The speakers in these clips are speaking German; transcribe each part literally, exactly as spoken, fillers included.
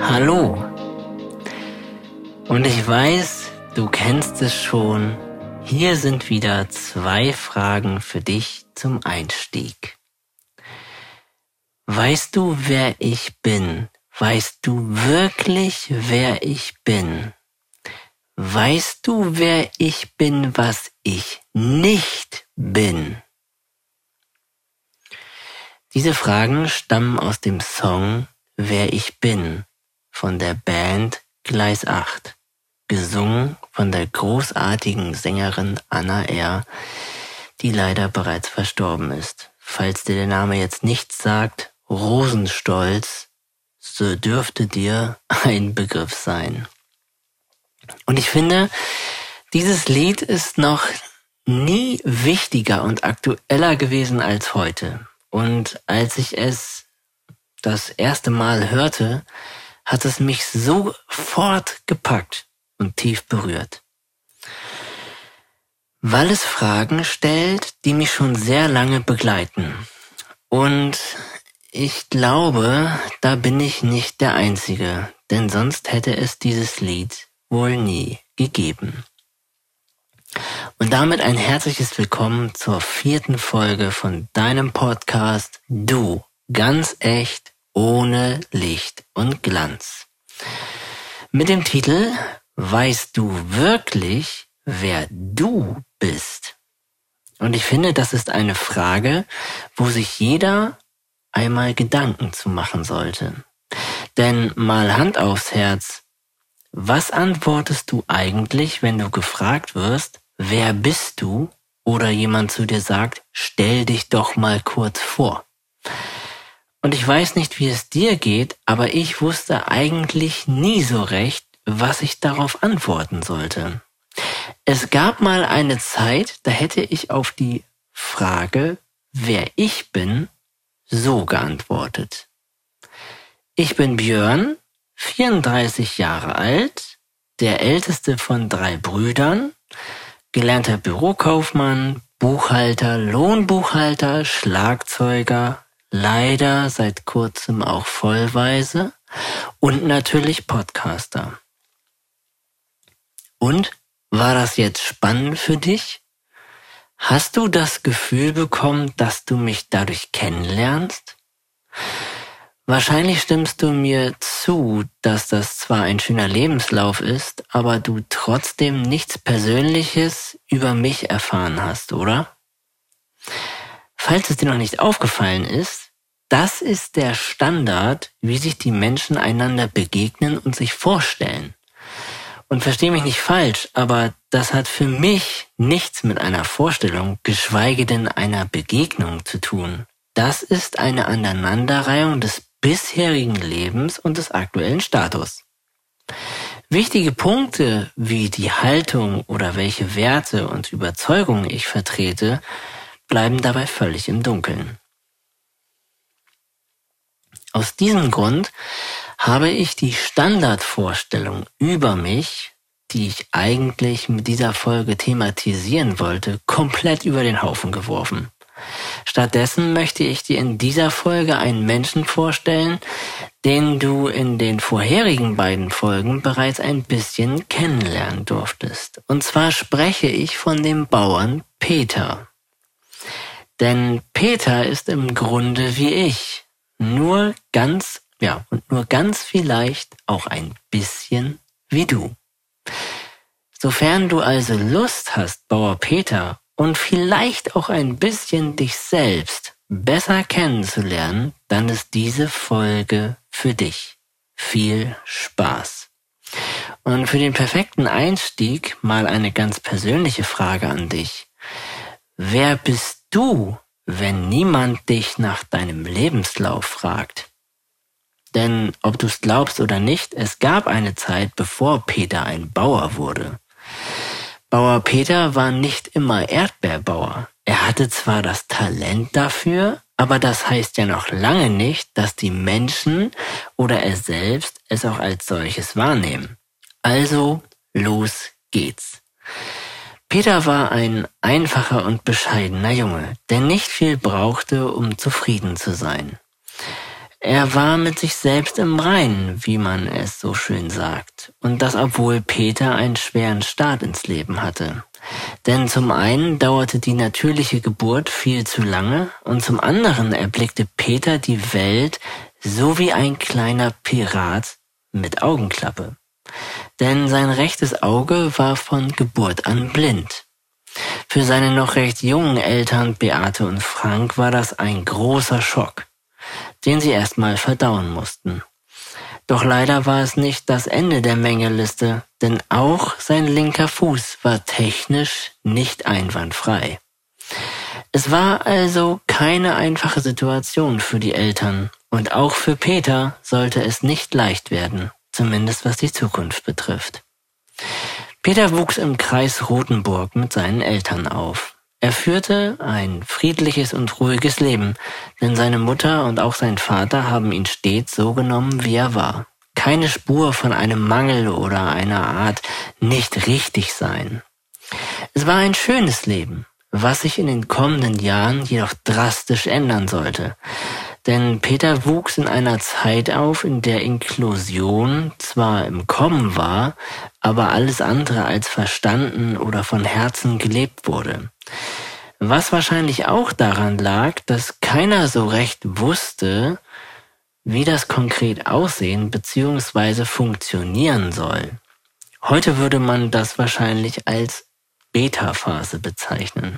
Hallo. Und ich weiß, du kennst es schon. Hier sind wieder zwei Fragen für dich zum Einstieg. Weißt du, wer ich bin? Weißt du wirklich, wer ich bin? Weißt du, wer ich bin, was ich nicht bin? Diese Fragen stammen aus dem Song Wer ich bin von der Band Gleis acht, gesungen von der großartigen Sängerin Anna R., die leider bereits verstorben ist. Falls dir der Name jetzt nichts sagt, Rosenstolz, so dürfte dir ein Begriff sein. Und ich finde, dieses Lied ist noch nie wichtiger und aktueller gewesen als heute. Und als ich es das erste Mal hörte, hat es mich sofort gepackt und tief berührt. Weil es Fragen stellt, die mich schon sehr lange begleiten. Und ich glaube, da bin ich nicht der Einzige, denn sonst hätte es dieses Lied wohl nie gegeben. Und damit ein herzliches Willkommen zur vierten Folge von deinem Podcast Du, ganz echt, ohne Licht und Glanz. Mit dem Titel Weißt du wirklich, wer du bist? Und ich finde, das ist eine Frage, wo sich jeder einmal Gedanken zu machen sollte. Denn mal Hand aufs Herz, was antwortest du eigentlich, wenn du gefragt wirst, wer bist du? Oder jemand zu dir sagt, stell dich doch mal kurz vor. Und ich weiß nicht, wie es dir geht, aber ich wusste eigentlich nie so recht, was ich darauf antworten sollte. Es gab mal eine Zeit, da hätte ich auf die Frage, wer ich bin, so geantwortet. Ich bin Björn, vierunddreißig Jahre alt, der älteste von drei Brüdern, gelernter Bürokaufmann, Buchhalter, Lohnbuchhalter, Schlagzeuger, leider seit kurzem auch vollweise und natürlich Podcaster. Und war das jetzt spannend für dich? Hast du das Gefühl bekommen, dass du mich dadurch kennenlernst? Wahrscheinlich stimmst du mir zu, dass das zwar ein schöner Lebenslauf ist, aber du trotzdem nichts Persönliches über mich erfahren hast, oder? Falls es dir noch nicht aufgefallen ist, das ist der Standard, wie sich die Menschen einander begegnen und sich vorstellen. Und versteh mich nicht falsch, aber das hat für mich nichts mit einer Vorstellung, geschweige denn einer Begegnung zu tun. Das ist eine Aneinanderreihung des bisherigen Lebens und des aktuellen Status. Wichtige Punkte wie die Haltung oder welche Werte und Überzeugungen ich vertrete, bleiben dabei völlig im Dunkeln. Aus diesem Grund habe ich die Standardvorstellung über mich, die ich eigentlich mit dieser Folge thematisieren wollte, komplett über den Haufen geworfen. Stattdessen möchte ich dir in dieser Folge einen Menschen vorstellen, den du in den vorherigen beiden Folgen bereits ein bisschen kennenlernen durftest. Und zwar spreche ich von dem Bauern Peter. Denn Peter ist im Grunde wie ich, nur ganz, ja, und nur ganz vielleicht auch ein bisschen wie du. Sofern du also Lust hast, Bauer Peter, und vielleicht auch ein bisschen dich selbst besser kennenzulernen, dann ist diese Folge für dich. Viel Spaß. Und für den perfekten Einstieg mal eine ganz persönliche Frage an dich. Wer bist du, wenn niemand dich nach deinem Lebenslauf fragt? Denn ob du es glaubst oder nicht, es gab eine Zeit, bevor Peter ein Bauer wurde. Bauer Peter war nicht immer Erdbeerbauer. Er hatte zwar das Talent dafür, aber das heißt ja noch lange nicht, dass die Menschen oder er selbst es auch als solches wahrnehmen. Also, los geht's. Peter war ein einfacher und bescheidener Junge, der nicht viel brauchte, um zufrieden zu sein. Er war mit sich selbst im Reinen, wie man es so schön sagt. Und das, obwohl Peter einen schweren Start ins Leben hatte. Denn zum einen dauerte die natürliche Geburt viel zu lange und zum anderen erblickte Peter die Welt so wie ein kleiner Pirat mit Augenklappe. Denn sein rechtes Auge war von Geburt an blind. Für seine noch recht jungen Eltern Beate und Frank war das ein großer Schock, den sie erstmal verdauen mussten. Doch leider war es nicht das Ende der Mängeliste, denn auch sein linker Fuß war technisch nicht einwandfrei. Es war also keine einfache Situation für die Eltern und auch für Peter sollte es nicht leicht werden, zumindest was die Zukunft betrifft. Peter wuchs im Kreis Rothenburg mit seinen Eltern auf. Er führte ein friedliches und ruhiges Leben, denn seine Mutter und auch sein Vater haben ihn stets so genommen, wie er war. Keine Spur von einem Mangel oder einer Art nicht richtig sein. Es war ein schönes Leben, was sich in den kommenden Jahren jedoch drastisch ändern sollte. Denn Peter wuchs in einer Zeit auf, in der Inklusion zwar im Kommen war, aber alles andere als verstanden oder von Herzen gelebt wurde. Was wahrscheinlich auch daran lag, dass keiner so recht wusste, wie das konkret aussehen bzw. funktionieren soll. Heute würde man das wahrscheinlich als Beta-Phase bezeichnen.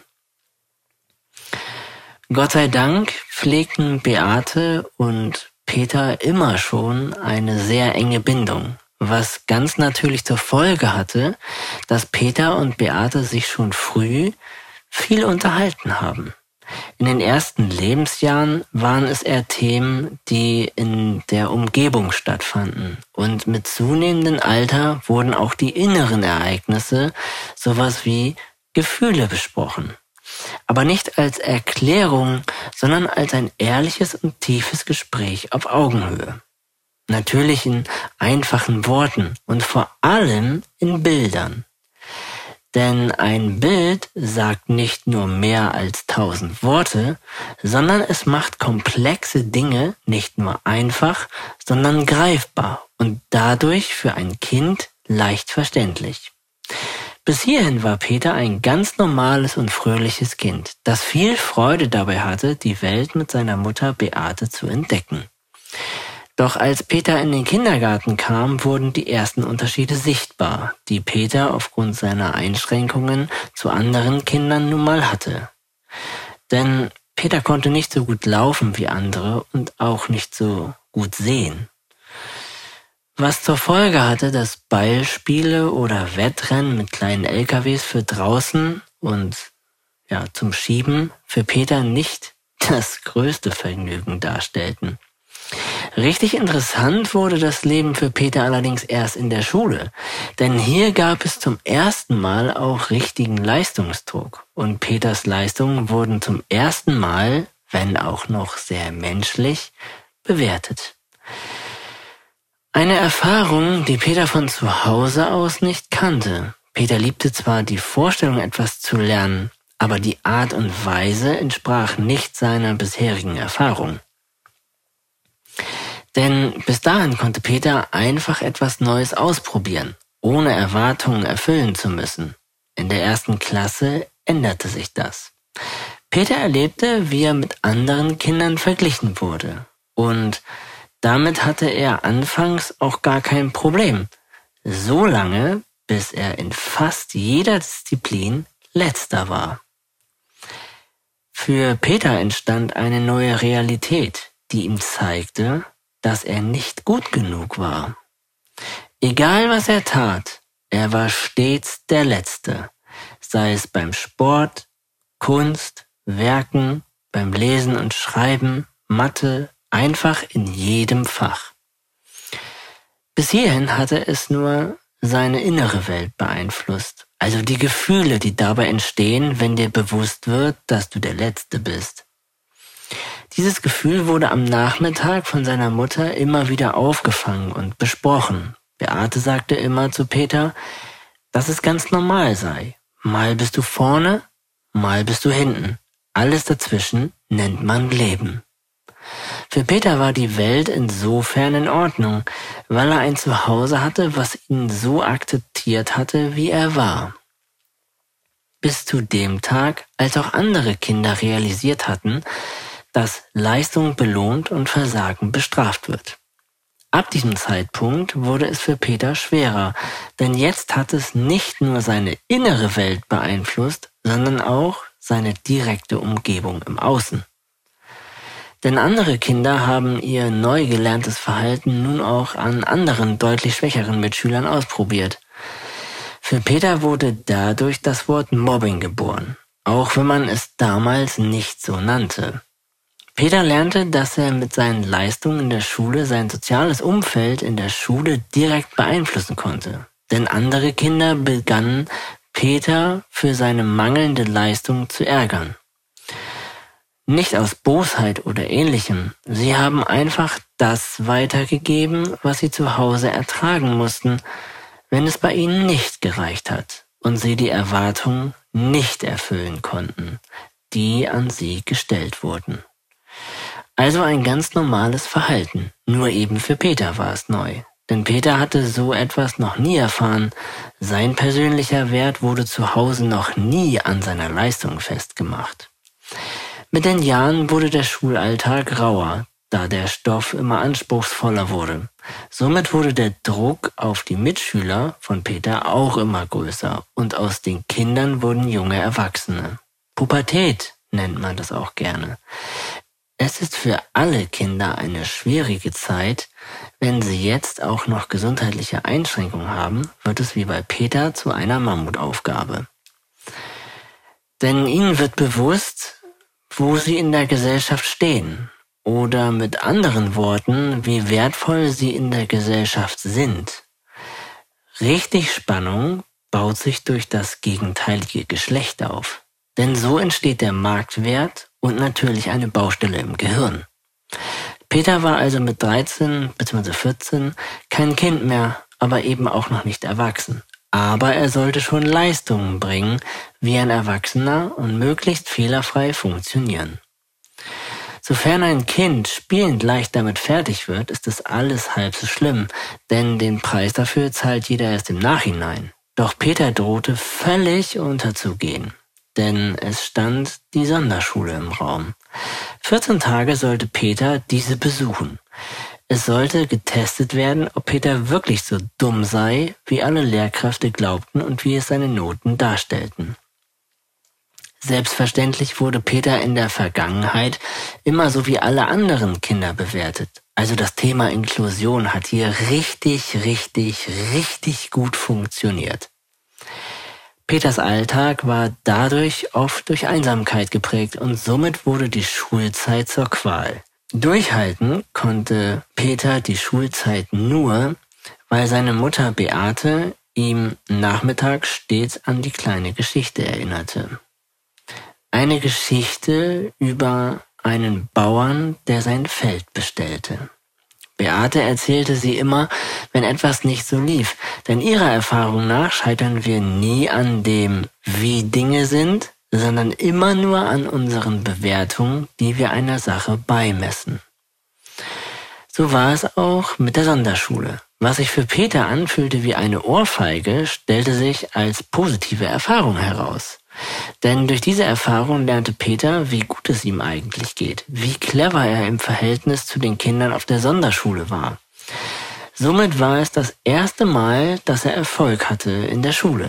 Gott sei Dank pflegten Beate und Peter immer schon eine sehr enge Bindung, was ganz natürlich zur Folge hatte, dass Peter und Beate sich schon früh viel unterhalten haben. In den ersten Lebensjahren waren es eher Themen, die in der Umgebung stattfanden. Und mit zunehmendem Alter wurden auch die inneren Ereignisse, sowas wie Gefühle, besprochen. Aber nicht als Erklärung, sondern als ein ehrliches und tiefes Gespräch auf Augenhöhe. Natürlich in einfachen Worten und vor allem in Bildern. Denn ein Bild sagt nicht nur mehr als tausend Worte, sondern es macht komplexe Dinge nicht nur einfach, sondern greifbar und dadurch für ein Kind leicht verständlich. Bis hierhin war Peter ein ganz normales und fröhliches Kind, das viel Freude dabei hatte, die Welt mit seiner Mutter Beate zu entdecken. Doch als Peter in den Kindergarten kam, wurden die ersten Unterschiede sichtbar, die Peter aufgrund seiner Einschränkungen zu anderen Kindern nun mal hatte. Denn Peter konnte nicht so gut laufen wie andere und auch nicht so gut sehen. Was zur Folge hatte, dass Ballspiele oder Wettrennen mit kleinen L K Ws für draußen und ja zum Schieben für Peter nicht das größte Vergnügen darstellten. Richtig interessant wurde das Leben für Peter allerdings erst in der Schule, denn hier gab es zum ersten Mal auch richtigen Leistungsdruck und Peters Leistungen wurden zum ersten Mal, wenn auch noch sehr menschlich, bewertet. Eine Erfahrung, die Peter von zu Hause aus nicht kannte. Peter liebte zwar die Vorstellung, etwas zu lernen, aber die Art und Weise entsprach nicht seiner bisherigen Erfahrung. Denn bis dahin konnte Peter einfach etwas Neues ausprobieren, ohne Erwartungen erfüllen zu müssen. In der ersten Klasse änderte sich das. Peter erlebte, wie er mit anderen Kindern verglichen wurde. Und damit hatte er anfangs auch gar kein Problem. So lange, bis er in fast jeder Disziplin Letzter war. Für Peter entstand eine neue Realität, die ihm zeigte, dass er nicht gut genug war. Egal was er tat, er war stets der Letzte, sei es beim Sport, Kunst, Werken, beim Lesen und Schreiben, Mathe, einfach in jedem Fach. Bis hierhin hatte es nur seine innere Welt beeinflusst, also die Gefühle, die dabei entstehen, wenn dir bewusst wird, dass du der Letzte bist. Dieses Gefühl wurde am Nachmittag von seiner Mutter immer wieder aufgefangen und besprochen. Beate sagte immer zu Peter, dass es ganz normal sei. Mal bist du vorne, mal bist du hinten. Alles dazwischen nennt man Leben. Für Peter war die Welt insofern in Ordnung, weil er ein Zuhause hatte, was ihn so akzeptiert hatte, wie er war. Bis zu dem Tag, als auch andere Kinder realisiert hatten, dass Leistung belohnt und Versagen bestraft wird. Ab diesem Zeitpunkt wurde es für Peter schwerer, denn jetzt hat es nicht nur seine innere Welt beeinflusst, sondern auch seine direkte Umgebung im Außen. Denn andere Kinder haben ihr neu gelerntes Verhalten nun auch an anderen deutlich schwächeren Mitschülern ausprobiert. Für Peter wurde dadurch das Wort Mobbing geboren, auch wenn man es damals nicht so nannte. Peter lernte, dass er mit seinen Leistungen in der Schule sein soziales Umfeld in der Schule direkt beeinflussen konnte. Denn andere Kinder begannen, Peter für seine mangelnde Leistung zu ärgern. Nicht aus Bosheit oder Ähnlichem, sie haben einfach das weitergegeben, was sie zu Hause ertragen mussten, wenn es bei ihnen nicht gereicht hat und sie die Erwartungen nicht erfüllen konnten, die an sie gestellt wurden. Also ein ganz normales Verhalten, nur eben für Peter war es neu. Denn Peter hatte so etwas noch nie erfahren. Sein persönlicher Wert wurde zu Hause noch nie an seiner Leistung festgemacht. Mit den Jahren wurde der Schulalltag rauer, da der Stoff immer anspruchsvoller wurde. Somit wurde der Druck auf die Mitschüler von Peter auch immer größer und aus den Kindern wurden junge Erwachsene. Pubertät nennt man das auch gerne. Es ist für alle Kinder eine schwierige Zeit. Wenn sie jetzt auch noch gesundheitliche Einschränkungen haben, wird es wie bei Peter zu einer Mammutaufgabe. Denn ihnen wird bewusst, wo sie in der Gesellschaft stehen. Oder mit anderen Worten, wie wertvoll sie in der Gesellschaft sind. Richtig Spannung baut sich durch das gegenteilige Geschlecht auf. Denn so entsteht der Marktwert und natürlich eine Baustelle im Gehirn. Peter war also mit dreizehn bzw. vierzehn kein Kind mehr, aber eben auch noch nicht erwachsen. Aber er sollte schon Leistungen bringen, wie ein Erwachsener und möglichst fehlerfrei funktionieren. Sofern ein Kind spielend leicht damit fertig wird, ist das alles halb so schlimm, denn den Preis dafür zahlt jeder erst im Nachhinein. Doch Peter drohte völlig unterzugehen, denn es stand die Sonderschule im Raum. vierzehn Tage sollte Peter diese besuchen. Es sollte getestet werden, ob Peter wirklich so dumm sei, wie alle Lehrkräfte glaubten und wie es seine Noten darstellten. Selbstverständlich wurde Peter in der Vergangenheit immer so wie alle anderen Kinder bewertet. Also das Thema Inklusion hat hier richtig, richtig, richtig gut funktioniert. Peters Alltag war dadurch oft durch Einsamkeit geprägt und somit wurde die Schulzeit zur Qual. Durchhalten konnte Peter die Schulzeit nur, weil seine Mutter Beate ihm nachmittags stets an die kleine Geschichte erinnerte. Eine Geschichte über einen Bauern, der sein Feld bestellte. Beate erzählte sie immer, wenn etwas nicht so lief, denn ihrer Erfahrung nach scheitern wir nie an dem, wie Dinge sind, sondern immer nur an unseren Bewertungen, die wir einer Sache beimessen. So war es auch mit der Sonderschule. Was sich für Peter anfühlte wie eine Ohrfeige, stellte sich als positive Erfahrung heraus. Denn durch diese Erfahrung lernte Peter, wie gut es ihm eigentlich geht, wie clever er im Verhältnis zu den Kindern auf der Sonderschule war. Somit war es das erste Mal, dass er Erfolg hatte in der Schule.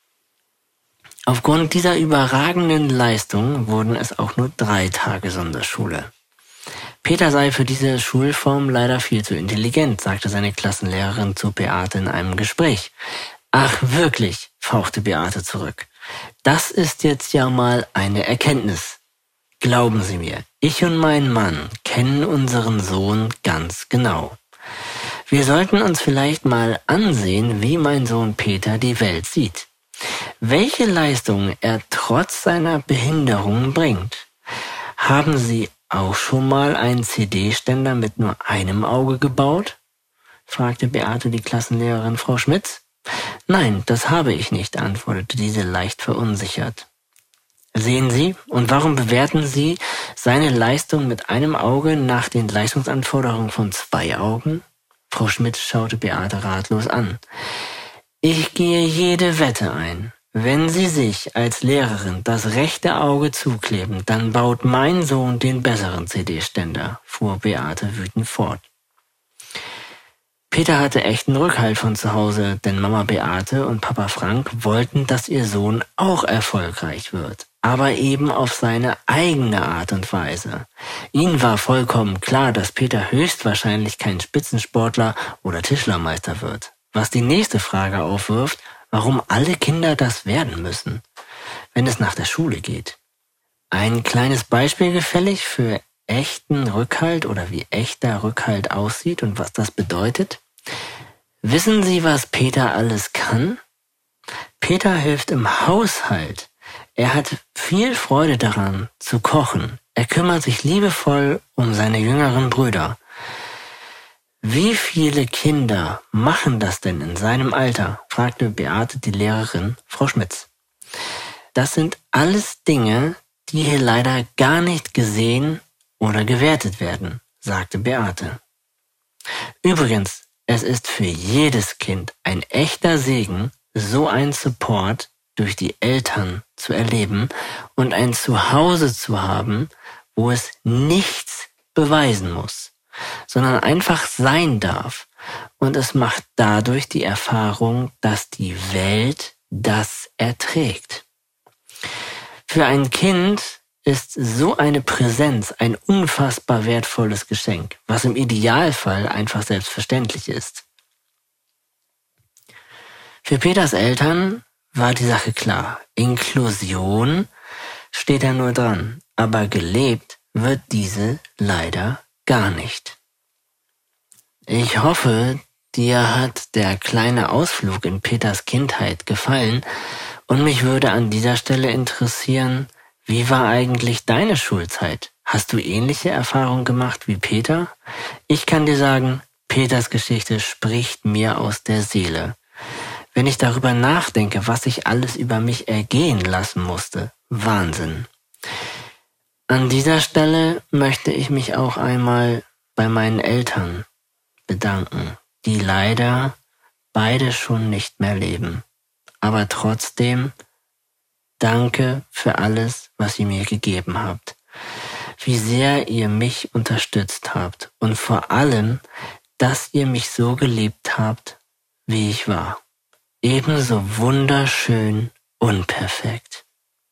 Aufgrund dieser überragenden Leistung wurden es auch nur drei Tage Sonderschule. Peter sei für diese Schulform leider viel zu intelligent, sagte seine Klassenlehrerin zu Beate in einem Gespräch. Ach wirklich, fauchte Beate zurück. Das ist jetzt ja mal eine Erkenntnis. Glauben Sie mir, ich und mein Mann kennen unseren Sohn ganz genau. Wir sollten uns vielleicht mal ansehen, wie mein Sohn Peter die Welt sieht. Welche Leistungen er trotz seiner Behinderung bringt. Haben Sie auch schon mal einen C D-Ständer mit nur einem Auge gebaut? Fragte Beate die Klassenlehrerin Frau Schmitz. Nein, das habe ich nicht, antwortete diese leicht verunsichert. Sehen Sie, und warum bewerten Sie seine Leistung mit einem Auge nach den Leistungsanforderungen von zwei Augen? Frau Schmidt schaute Beate ratlos an. Ich gehe jede Wette ein. Wenn Sie sich als Lehrerin das rechte Auge zukleben, dann baut mein Sohn den besseren C D-Ständer, fuhr Beate wütend fort. Peter hatte echten Rückhalt von zu Hause, denn Mama Beate und Papa Frank wollten, dass ihr Sohn auch erfolgreich wird, aber eben auf seine eigene Art und Weise. Ihnen war vollkommen klar, dass Peter höchstwahrscheinlich kein Spitzensportler oder Tischlermeister wird. Was die nächste Frage aufwirft, warum alle Kinder das werden müssen, wenn es nach der Schule geht. Ein kleines Beispiel gefällig für echten Rückhalt oder wie echter Rückhalt aussieht und was das bedeutet? Wissen Sie, was Peter alles kann? Peter hilft im Haushalt. Er hat viel Freude daran, zu kochen. Er kümmert sich liebevoll um seine jüngeren Brüder. Wie viele Kinder machen das denn in seinem Alter? Fragte Beate die Lehrerin, Frau Schmitz. Das sind alles Dinge, die hier leider gar nicht gesehen oder gewertet werden, sagte Beate. Übrigens, es ist für jedes Kind ein echter Segen, so einen Support durch die Eltern zu erleben und ein Zuhause zu haben, wo es nichts beweisen muss, sondern einfach sein darf. Und es macht dadurch die Erfahrung, dass die Welt das erträgt. Für ein Kind ist so eine Präsenz ein unfassbar wertvolles Geschenk, was im Idealfall einfach selbstverständlich ist. Für Peters Eltern war die Sache klar. Inklusion steht da nur dran, aber gelebt wird diese leider gar nicht. Ich hoffe, dir hat der kleine Ausflug in Peters Kindheit gefallen und mich würde an dieser Stelle interessieren, wie war eigentlich deine Schulzeit? Hast du ähnliche Erfahrungen gemacht wie Peter? Ich kann dir sagen, Peters Geschichte spricht mir aus der Seele. Wenn ich darüber nachdenke, was ich alles über mich ergehen lassen musste, Wahnsinn. An dieser Stelle möchte ich mich auch einmal bei meinen Eltern bedanken, die leider beide schon nicht mehr leben. Aber trotzdem danke für alles, was ihr mir gegeben habt. Wie sehr ihr mich unterstützt habt und vor allem, dass ihr mich so geliebt habt, wie ich war. Ebenso wunderschön unperfekt.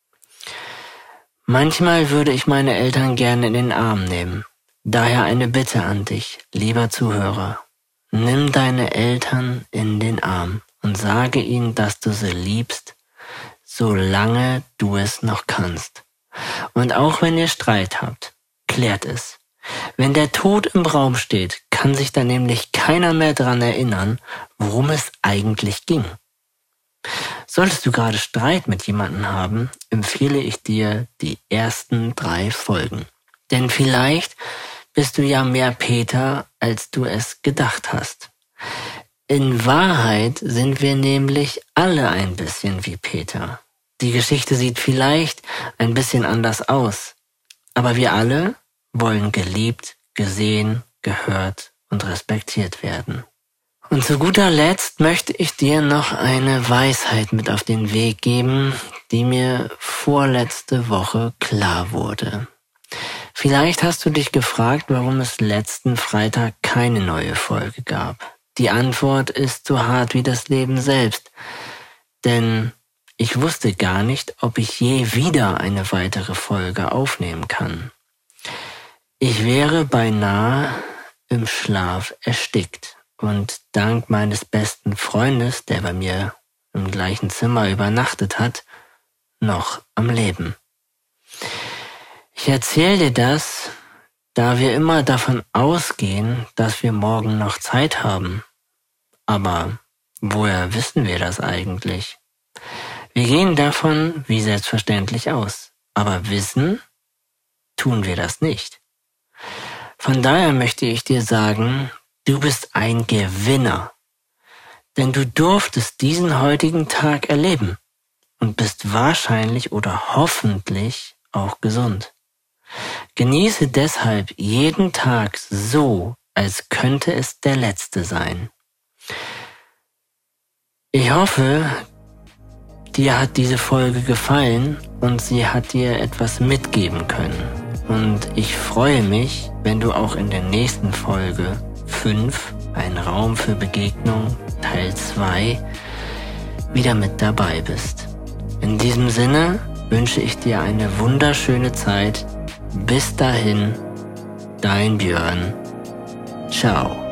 Manchmal würde ich meine Eltern gerne in den Arm nehmen. Daher eine Bitte an dich, lieber Zuhörer. Nimm deine Eltern in den Arm und sage ihnen, dass du sie liebst, solange du es noch kannst. Und auch wenn ihr Streit habt, klärt es. Wenn der Tod im Raum steht, kann sich dann nämlich keiner mehr dran erinnern, worum es eigentlich ging. Solltest du gerade Streit mit jemandem haben, empfehle ich dir die ersten drei Folgen. Denn vielleicht bist du ja mehr Peter, als du es gedacht hast. In Wahrheit sind wir nämlich alle ein bisschen wie Peter. Die Geschichte sieht vielleicht ein bisschen anders aus, aber wir alle wollen geliebt, gesehen, gehört und respektiert werden. Und zu guter Letzt möchte ich dir noch eine Weisheit mit auf den Weg geben, die mir vorletzte Woche klar wurde. Vielleicht hast du dich gefragt, warum es letzten Freitag keine neue Folge gab. Die Antwort ist so hart wie das Leben selbst, denn ich wusste gar nicht, ob ich je wieder eine weitere Folge aufnehmen kann. Ich wäre beinahe im Schlaf erstickt und dank meines besten Freundes, der bei mir im gleichen Zimmer übernachtet hat, noch am Leben. Ich erzähle dir das, da wir immer davon ausgehen, dass wir morgen noch Zeit haben. Aber woher wissen wir das eigentlich? Wir gehen davon wie selbstverständlich aus, aber wissen tun wir das nicht. Von daher möchte ich dir sagen, du bist ein Gewinner, denn du durftest diesen heutigen Tag erleben. und bist wahrscheinlich oder hoffentlich auch gesund. Genieße deshalb jeden Tag so, als könnte es der letzte sein. Ich hoffe, dir hat diese Folge gefallen und sie hat dir etwas mitgeben können. Und ich freue mich, wenn du auch in der nächsten Folge fünf, ein Raum für Begegnung, Teil zwei, wieder mit dabei bist. In diesem Sinne wünsche ich dir eine wunderschöne Zeit. Bis dahin, dein Björn. Ciao.